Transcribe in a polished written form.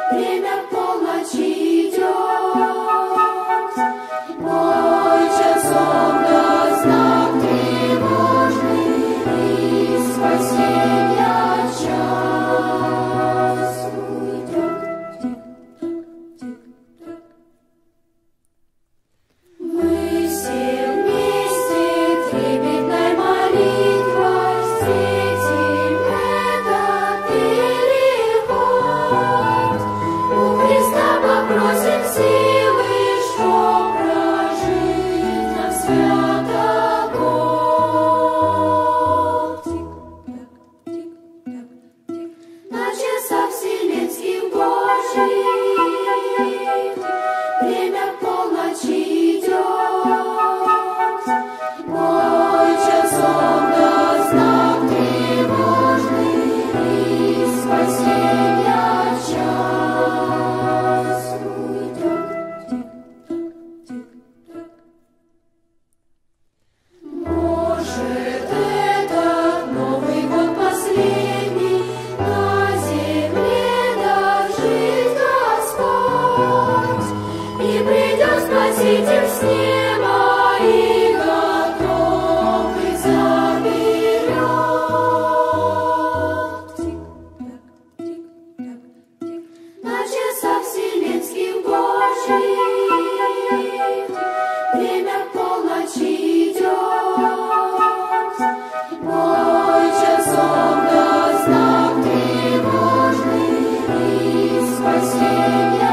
время полночи идет, бой часов да знак тревожный и спасенья час уйдет. Мы все вместе трепетной молитвой встретим этот переход. У Христа попросим силы, чтоб прожить нам свято год. На часах вселенских Божьих время полночи идет, бой часов да знак тревожный и спасенья час уйдет. Может, этот Новый год последний на земле дожить Господь, и придет Спаситель с неба и готовый заберет. На часах вселенских Божьих время полночи идет, бой часов да знак тревожный и спасенья